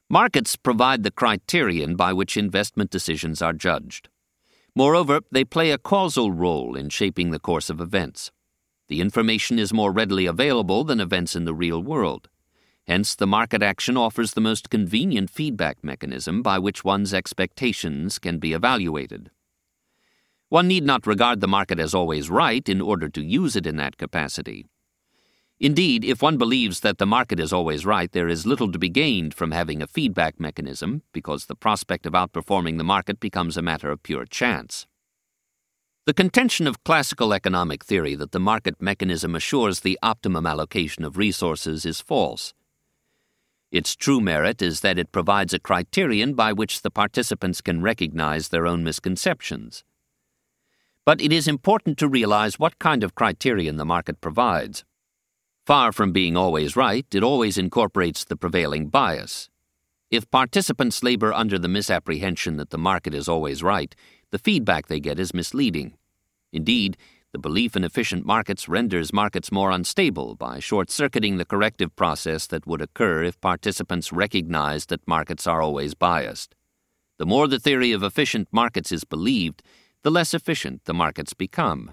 Markets provide the criterion by which investment decisions are judged. Moreover, they play a causal role in shaping the course of events. The information is more readily available than events in the real world. Hence, the market action offers the most convenient feedback mechanism by which one's expectations can be evaluated. One need not regard the market as always right in order to use it in that capacity. Indeed, if one believes that the market is always right, there is little to be gained from having a feedback mechanism, because the prospect of outperforming the market becomes a matter of pure chance. The contention of classical economic theory that the market mechanism assures the optimum allocation of resources is false. Its true merit is that it provides a criterion by which the participants can recognize their own misconceptions. But it is important to realize what kind of criterion the market provides. Far from being always right, it always incorporates the prevailing bias. If participants labor under the misapprehension that the market is always right, the feedback they get is misleading. Indeed, the belief in efficient markets renders markets more unstable by short-circuiting the corrective process that would occur if participants recognized that markets are always biased. The more the theory of efficient markets is believed, the less efficient the markets become.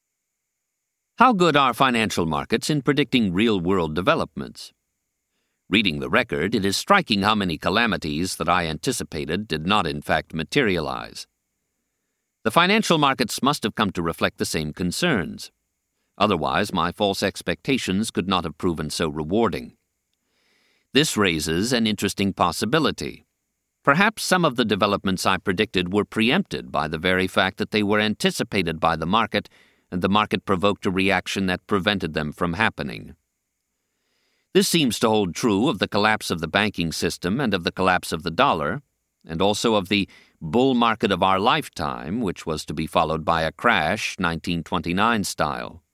How good are financial markets in predicting real-world developments? Reading the record, it is striking how many calamities that I anticipated did not in fact materialize. The financial markets must have come to reflect the same concerns. Otherwise, my false expectations could not have proven so rewarding. This raises an interesting possibility. Perhaps some of the developments I predicted were preempted by the very fact that they were anticipated by the market, and the market provoked a reaction that prevented them from happening. This seems to hold true of the collapse of the banking system and of the collapse of the dollar, and also of the bull market of our lifetime, which was to be followed by a crash, 1929 style.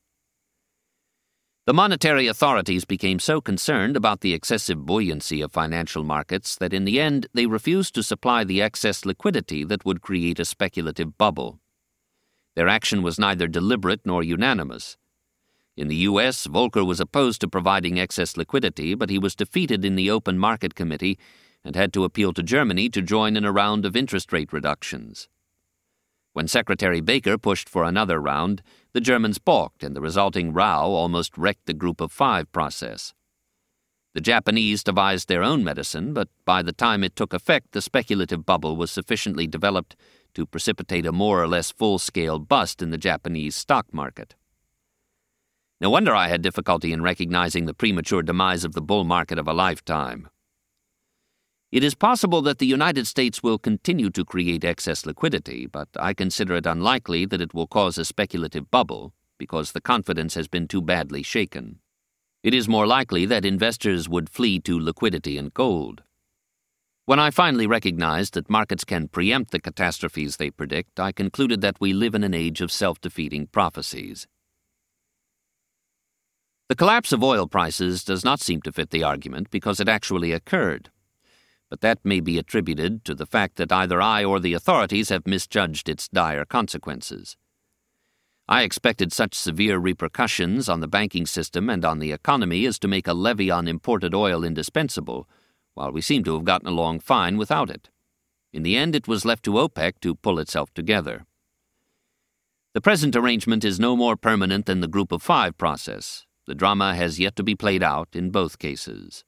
The monetary authorities became so concerned about the excessive buoyancy of financial markets that in the end they refused to supply the excess liquidity that would create a speculative bubble. Their action was neither deliberate nor unanimous. In the U.S., Volcker was opposed to providing excess liquidity, but he was defeated in the Open Market Committee and had to appeal to Germany to join in a round of interest rate reductions. When Secretary Baker pushed for another round, the Germans balked, and the resulting row almost wrecked the Group of Five process. The Japanese devised their own medicine, but by the time it took effect, the speculative bubble was sufficiently developed to precipitate a more or less full-scale bust in the Japanese stock market. No wonder I had difficulty in recognizing the premature demise of the bull market of a lifetime. It is possible that the United States will continue to create excess liquidity, but I consider it unlikely that it will cause a speculative bubble because the confidence has been too badly shaken. It is more likely that investors would flee to liquidity and gold. When I finally recognized that markets can preempt the catastrophes they predict, I concluded that we live in an age of self-defeating prophecies. The collapse of oil prices does not seem to fit the argument because it actually occurred. But that may be attributed to the fact that either I or the authorities have misjudged its dire consequences. I expected such severe repercussions on the banking system and on the economy as to make a levy on imported oil indispensable, while we seem to have gotten along fine without it. In the end, it was left to OPEC to pull itself together. The present arrangement is no more permanent than the Group of Five process. The drama has yet to be played out in both cases.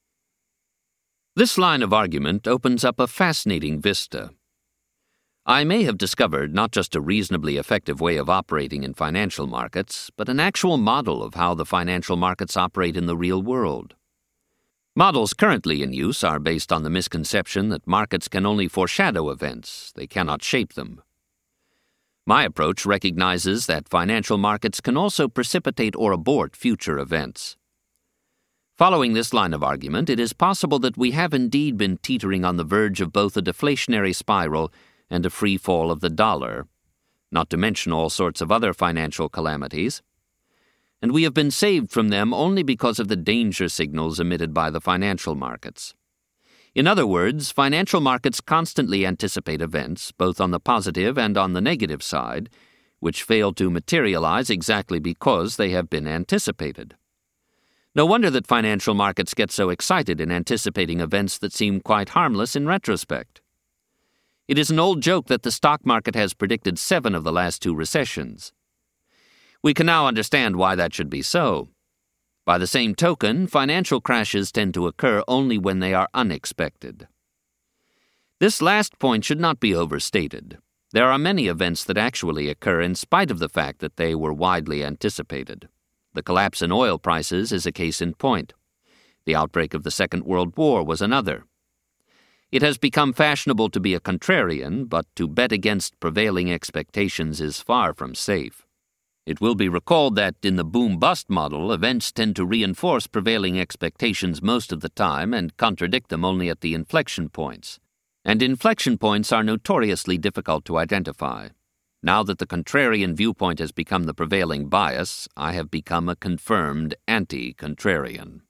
This line of argument opens up a fascinating vista. I may have discovered not just a reasonably effective way of operating in financial markets, but an actual model of how the financial markets operate in the real world. Models currently in use are based on the misconception that markets can only foreshadow events, they cannot shape them. My approach recognizes that financial markets can also precipitate or abort future events. Following this line of argument, it is possible that we have indeed been teetering on the verge of both a deflationary spiral and a free fall of the dollar, not to mention all sorts of other financial calamities. And we have been saved from them only because of the danger signals emitted by the financial markets. In other words, financial markets constantly anticipate events, both on the positive and on the negative side, which fail to materialize exactly because they have been anticipated. No wonder that financial markets get so excited in anticipating events that seem quite harmless in retrospect. It is an old joke that the stock market has predicted 7 of the last 2 recessions. We can now understand why that should be so. By the same token, financial crashes tend to occur only when they are unexpected. This last point should not be overstated. There are many events that actually occur in spite of the fact that they were widely anticipated. The collapse in oil prices is a case in point. The outbreak of the Second World War was another. It has become fashionable to be a contrarian, but to bet against prevailing expectations is far from safe. It will be recalled that in the boom-bust model, events tend to reinforce prevailing expectations most of the time and contradict them only at the inflection points. And inflection points are notoriously difficult to identify. Now that the contrarian viewpoint has become the prevailing bias, I have become a confirmed anti-contrarian.